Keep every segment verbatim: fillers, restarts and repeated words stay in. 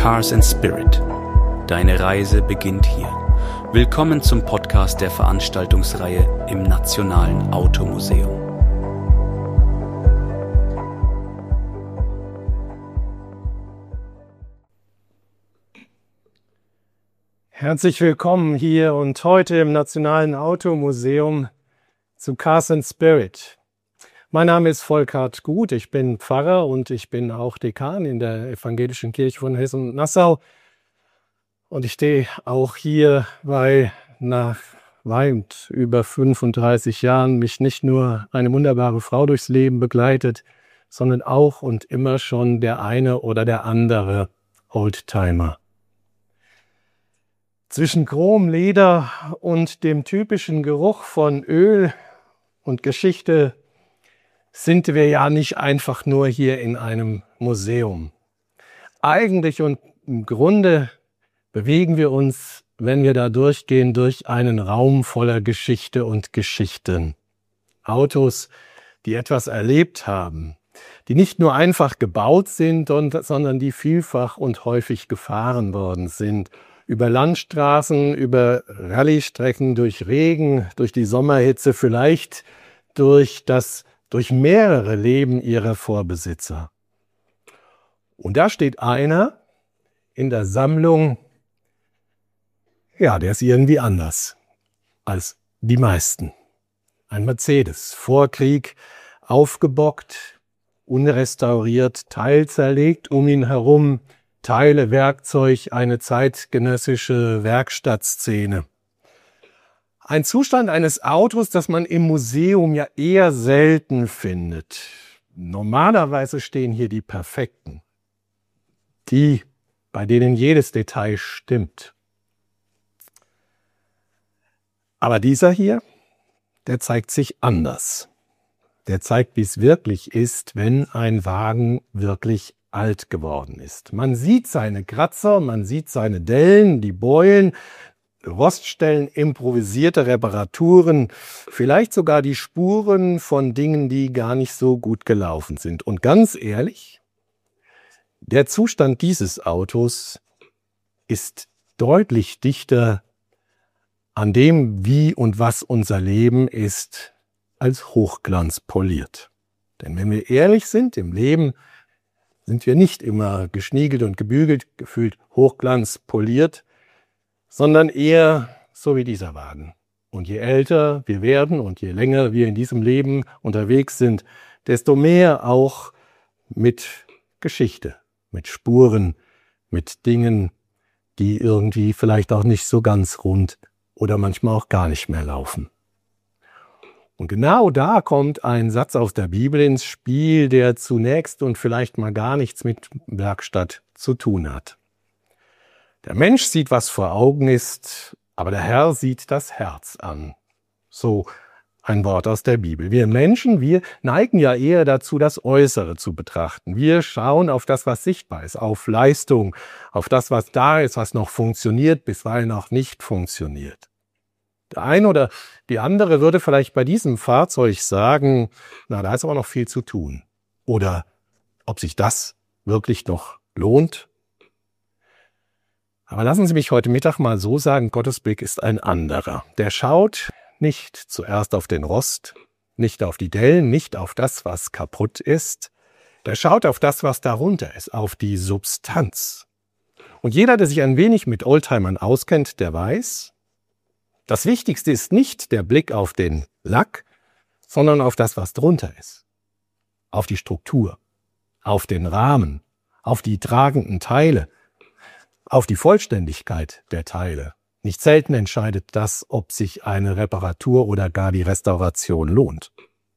Cars and Spirit. Deine Reise beginnt hier. Willkommen zum Podcast der Veranstaltungsreihe im Nationalen Automuseum. Herzlich willkommen hier und heute im Nationalen Automuseum zu Cars and Spirit. Mein Name ist Volkart Gut, ich bin Pfarrer und ich bin auch Dekan in der Evangelischen Kirche von Hessen und Nassau. Und ich stehe auch hier, weil nach weit über fünfunddreißig Jahren mich nicht nur eine wunderbare Frau durchs Leben begleitet, sondern auch und immer schon der eine oder der andere Oldtimer. Zwischen Chrom, Leder und dem typischen Geruch von Öl und Geschichte sind wir ja nicht einfach nur hier in einem Museum. Eigentlich und im Grunde bewegen wir uns, wenn wir da durchgehen, durch einen Raum voller Geschichte und Geschichten. Autos, die etwas erlebt haben, die nicht nur einfach gebaut sind, sondern die vielfach und häufig gefahren worden sind. Über Landstraßen, über Rallye-Strecken, durch Regen, durch die Sommerhitze, vielleicht durch das durch mehrere Leben ihrer Vorbesitzer. Und da steht einer in der Sammlung, ja, der ist irgendwie anders als die meisten. Ein Mercedes, vor Krieg, aufgebockt, unrestauriert, teilzerlegt, um ihn herum Teile, Werkzeug, eine zeitgenössische Werkstattszene. Ein Zustand eines Autos, das man im Museum ja eher selten findet. Normalerweise stehen hier die Perfekten. Die, bei denen jedes Detail stimmt. Aber dieser hier, der zeigt sich anders. Der zeigt, wie es wirklich ist, wenn ein Wagen wirklich alt geworden ist. Man sieht seine Kratzer, man sieht seine Dellen, die Beulen, Roststellen, improvisierte Reparaturen, vielleicht sogar die Spuren von Dingen, die gar nicht so gut gelaufen sind. Und ganz ehrlich, der Zustand dieses Autos ist deutlich dichter an dem, wie und was unser Leben ist, als Hochglanz poliert. Denn wenn wir ehrlich sind, im Leben sind wir nicht immer geschniegelt und gebügelt, gefühlt Hochglanz poliert, sondern eher so wie dieser Wagen. Und je älter wir werden und je länger wir in diesem Leben unterwegs sind, desto mehr auch mit Geschichte, mit Spuren, mit Dingen, die irgendwie vielleicht auch nicht so ganz rund oder manchmal auch gar nicht mehr laufen. Und genau da kommt ein Satz aus der Bibel ins Spiel, der zunächst und vielleicht mal gar nichts mit Werkstatt zu tun hat. Der Mensch sieht, was vor Augen ist, aber der Herr sieht das Herz an. So ein Wort aus der Bibel. Wir Menschen, wir neigen ja eher dazu, das Äußere zu betrachten. Wir schauen auf das, was sichtbar ist, auf Leistung, auf das, was da ist, was noch funktioniert, bisweilen auch nicht funktioniert. Der eine oder die andere würde vielleicht bei diesem Fahrzeug sagen, na, da ist aber noch viel zu tun. Oder ob sich das wirklich noch lohnt. Aber lassen Sie mich heute Mittag mal so sagen, Gottes Blick ist ein anderer. Der schaut nicht zuerst auf den Rost, nicht auf die Dellen, nicht auf das, was kaputt ist. Der schaut auf das, was darunter ist, auf die Substanz. Und jeder, der sich ein wenig mit Oldtimern auskennt, der weiß, das Wichtigste ist nicht der Blick auf den Lack, sondern auf das, was drunter ist. Auf die Struktur, auf den Rahmen, auf die tragenden Teile, auf die Vollständigkeit der Teile. Nicht selten entscheidet das, ob sich eine Reparatur oder gar die Restauration lohnt.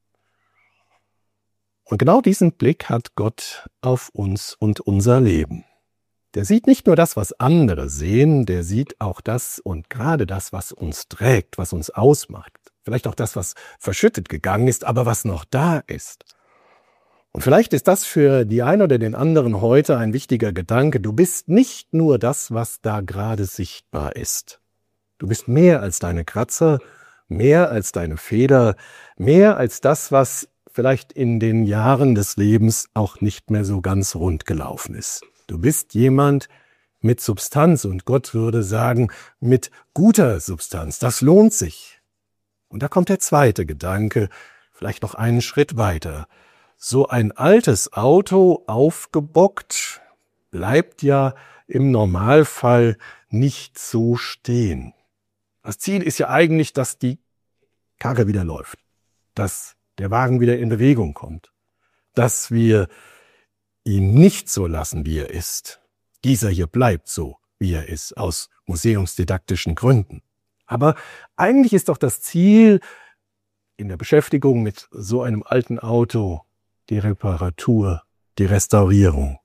Und genau diesen Blick hat Gott auf uns und unser Leben. Der sieht nicht nur das, was andere sehen, der sieht auch das und gerade das, was uns trägt, was uns ausmacht. Vielleicht auch das, was verschüttet gegangen ist, aber was noch da ist. Und vielleicht ist das für die einen oder den anderen heute ein wichtiger Gedanke. Du bist nicht nur das, was da gerade sichtbar ist. Du bist mehr als deine Kratzer, mehr als deine Feder, mehr als das, was vielleicht in den Jahren des Lebens auch nicht mehr so ganz rund gelaufen ist. Du bist jemand, mit Substanz, und Gott würde sagen, mit guter Substanz. Das lohnt sich. Und da kommt der zweite Gedanke, vielleicht noch einen Schritt weiter. So ein altes Auto, aufgebockt, bleibt ja im Normalfall nicht so stehen. Das Ziel ist ja eigentlich, dass die Karre wieder läuft, dass der Wagen wieder in Bewegung kommt, dass wir ihn nicht so lassen, wie er ist. Dieser hier bleibt so, wie er ist, aus museumsdidaktischen Gründen. Aber eigentlich ist doch das Ziel in der Beschäftigung mit so einem alten Auto die Reparatur, die Restaurierung.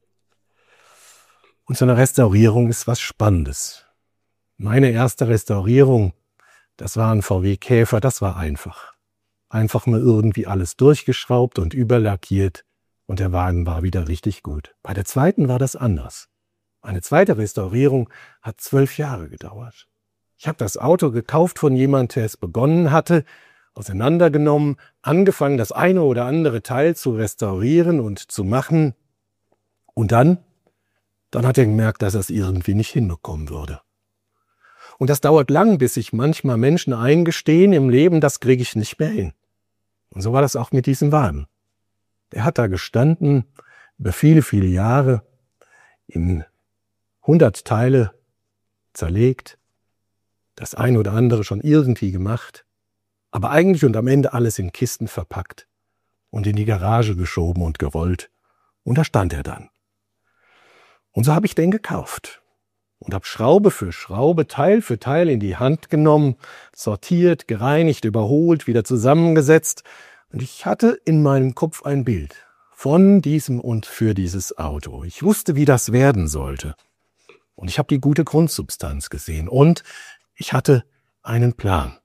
Und so eine Restaurierung ist was Spannendes. Meine erste Restaurierung, das war ein V W Käfer, das war einfach. Einfach mal irgendwie alles durchgeschraubt und überlackiert und der Wagen war wieder richtig gut. Bei der zweiten war das anders. Eine zweite Restaurierung hat zwölf Jahre gedauert. Ich habe das Auto gekauft von jemandem, der es begonnen hatte, auseinandergenommen, angefangen, das eine oder andere Teil zu restaurieren und zu machen. Und dann, dann hat er gemerkt, dass er es irgendwie nicht hinbekommen würde. Und das dauert lang, bis sich manchmal Menschen eingestehen im Leben, das kriege ich nicht mehr hin. Und so war das auch mit diesem Wagen. Der hat da gestanden, über viele, viele Jahre, in hundert Teile zerlegt, das ein oder andere schon irgendwie gemacht, aber eigentlich und am Ende alles in Kisten verpackt und in die Garage geschoben und gerollt. Und da stand er dann. Und so habe ich den gekauft und habe Schraube für Schraube, Teil für Teil in die Hand genommen, sortiert, gereinigt, überholt, wieder zusammengesetzt. Und ich hatte in meinem Kopf ein Bild von diesem und für dieses Auto. Ich wusste, wie das werden sollte. Und ich habe die gute Grundsubstanz gesehen und ich hatte einen Plan.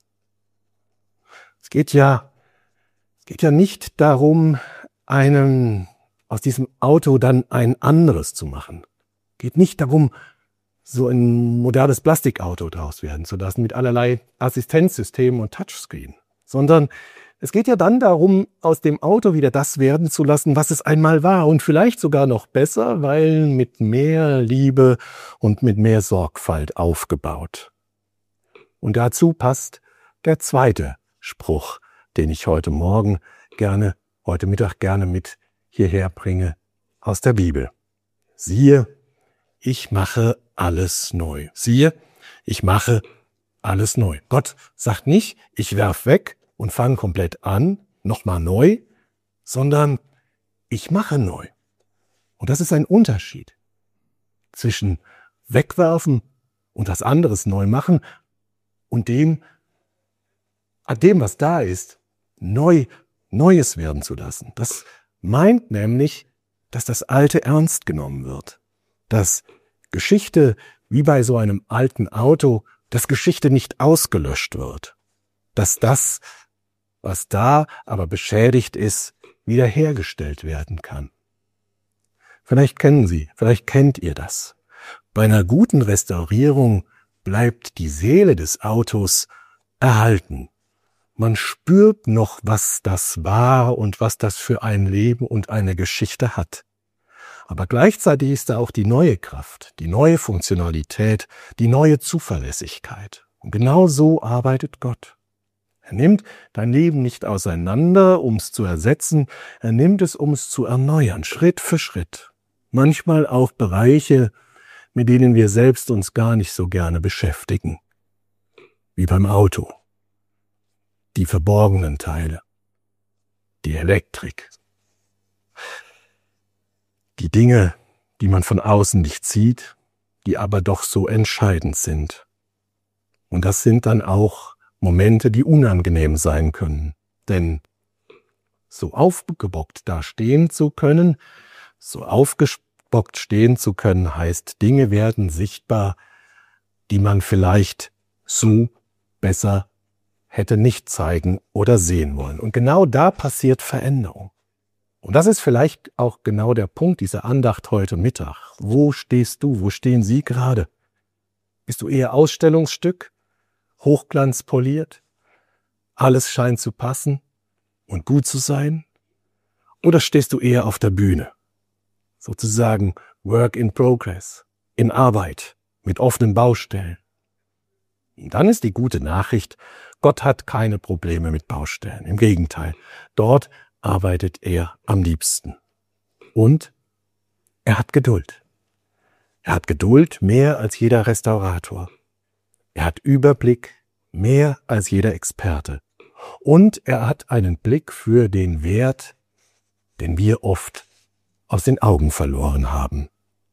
Es geht ja, es geht ja nicht darum, einen, aus diesem Auto dann ein anderes zu machen. Es geht nicht darum, so ein modernes Plastikauto draus werden zu lassen mit allerlei Assistenzsystemen und Touchscreen, sondern es geht ja dann darum, aus dem Auto wieder das werden zu lassen, was es einmal war und vielleicht sogar noch besser, weil mit mehr Liebe und mit mehr Sorgfalt aufgebaut. Und dazu passt der zweite Spruch, den ich heute Morgen gerne, heute Mittag gerne mit hierher bringe aus der Bibel. Siehe, ich mache alles neu. Siehe, ich mache alles neu. Gott sagt nicht, ich werf weg und fange komplett an, nochmal neu, sondern ich mache neu. Und das ist ein Unterschied zwischen wegwerfen und was anderes neu machen und dem, an dem, was da ist, neu, Neues werden zu lassen. Das meint nämlich, dass das Alte ernst genommen wird. Dass Geschichte, wie bei so einem alten Auto, dass Geschichte nicht ausgelöscht wird. Dass das, was da aber beschädigt ist, wiederhergestellt werden kann. Vielleicht kennen Sie, vielleicht kennt ihr das. Bei einer guten Restaurierung bleibt die Seele des Autos erhalten. Man spürt noch, was das war und was das für ein Leben und eine Geschichte hat. Aber gleichzeitig ist da auch die neue Kraft, die neue Funktionalität, die neue Zuverlässigkeit. Und genau so arbeitet Gott. Er nimmt dein Leben nicht auseinander, um es zu ersetzen, er nimmt es, um es zu erneuern, Schritt für Schritt. Manchmal auch Bereiche, mit denen wir selbst uns gar nicht so gerne beschäftigen. Wie beim Auto. Die verborgenen Teile. Die Elektrik. Die Dinge, die man von außen nicht sieht, die aber doch so entscheidend sind. Und das sind dann auch Momente, die unangenehm sein können. Denn so aufgebockt da stehen zu können, so aufgebockt stehen zu können, heißt, Dinge werden sichtbar, die man vielleicht so besser hätte nicht zeigen oder sehen wollen. Und genau da passiert Veränderung. Und das ist vielleicht auch genau der Punkt dieser Andacht heute Mittag. Wo stehst du? Wo stehen Sie gerade? Bist du eher Ausstellungsstück? Hochglanzpoliert? Alles scheint zu passen und gut zu sein? Oder stehst du eher auf der Bühne? Sozusagen Work in Progress. in Arbeit, mit offenen Baustellen. Und dann ist die gute Nachricht, Gott hat keine Probleme mit Baustellen. Im Gegenteil, dort arbeitet er am liebsten. Und er hat Geduld. Er hat Geduld mehr als jeder Restaurator. Er hat Überblick mehr als jeder Experte. Und er hat einen Blick für den Wert, den wir oft aus den Augen verloren haben.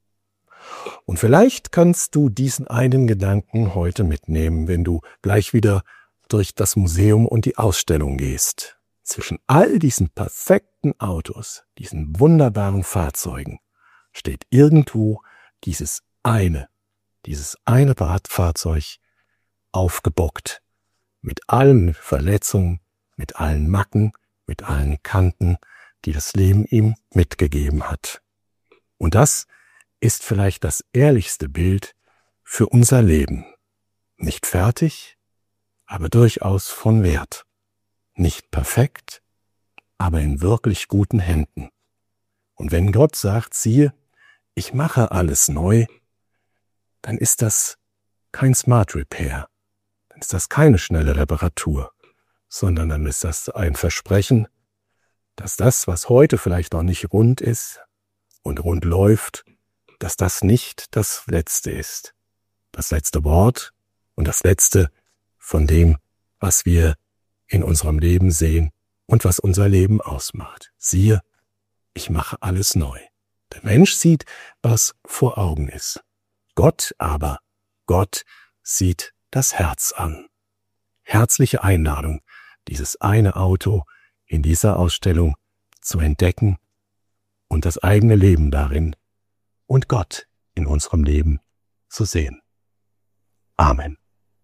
Und vielleicht kannst du diesen einen Gedanken heute mitnehmen, wenn du gleich wieder durch das Museum und die Ausstellung gehst. Zwischen all diesen perfekten Autos, diesen wunderbaren Fahrzeugen, steht irgendwo dieses eine, dieses eine Fahrzeug aufgebockt, mit allen Verletzungen, mit allen Macken, mit allen Kanten, die das Leben ihm mitgegeben hat. Und das ist vielleicht das ehrlichste Bild für unser Leben. Nicht fertig, aber durchaus von Wert. Nicht perfekt, aber in wirklich guten Händen. Und wenn Gott sagt, siehe, ich mache alles neu, dann ist das kein Smart Repair, dann ist das keine schnelle Reparatur, sondern dann ist das ein Versprechen, dass das, was heute vielleicht noch nicht rund ist und rund läuft, dass das nicht das Letzte ist. Das letzte Wort und das Letzte von dem, was wir in unserem Leben sehen und was unser Leben ausmacht. Siehe, ich mache alles neu. Der Mensch sieht, was vor Augen ist. Gott aber, Gott sieht das Herz an. Herzliche Einladung, dieses eine Auto in dieser Ausstellung zu entdecken und das eigene Leben darin und Gott in unserem Leben zu sehen. Amen.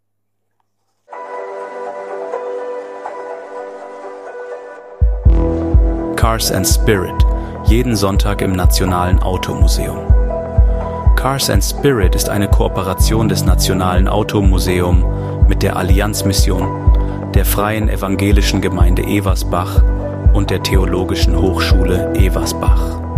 Cars and Spirit, jeden Sonntag im Nationalen Automuseum. Cars and Spirit ist eine Kooperation des Nationalen Automuseum mit der Allianzmission, der Freien Evangelischen Gemeinde Eversbach und der Theologischen Hochschule Eversbach.